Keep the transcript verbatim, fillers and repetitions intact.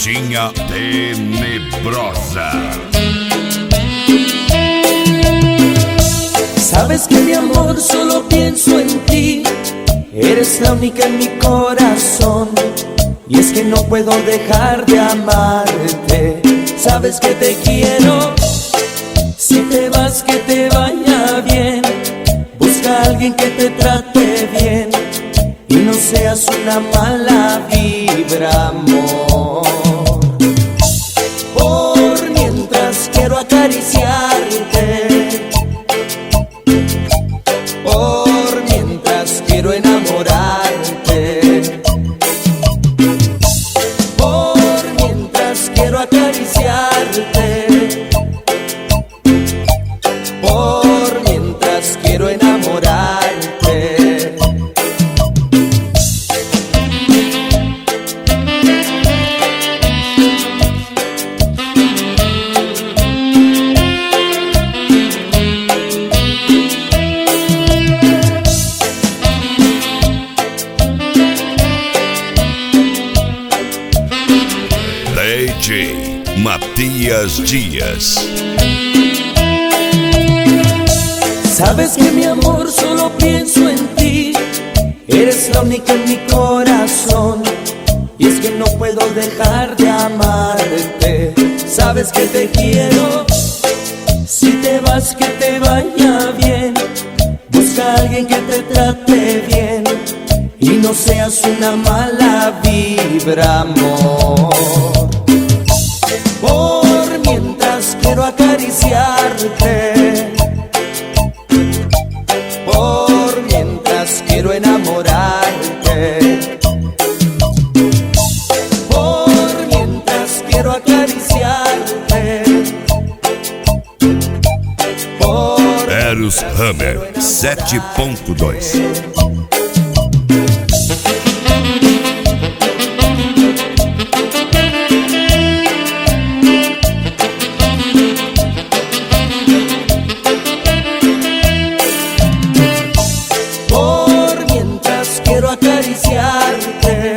Notinha Tenebrosa. Sabes que mi amor solo pienso en ti, eres la única en mi corazón, y es que no puedo dejar de amarte. Sabes que te quiero, si te vas que te vaya bien, busca a alguien que te trate bien y no seas una mala vibra, amor. Por mientras quiero acariciarte, por mientras quiero enamorarte, por mientras quiero acariciarte, por mientras quiero enamorarte. D J Matias Dias. Sabes que mi amor solo pienso en ti, eres la única en mi corazón, y es que no puedo dejar de amarte. Sabes que te quiero, si te vas que te vaya bien, busca a alguien que te trate bien y no seas una mala vibra, amor. Por mientras quiero acariciarte, por mientras quiero enamorarte, por mientras quiero acariciarte, por Eros Hammer sete ponto dois. quiero acariciarte,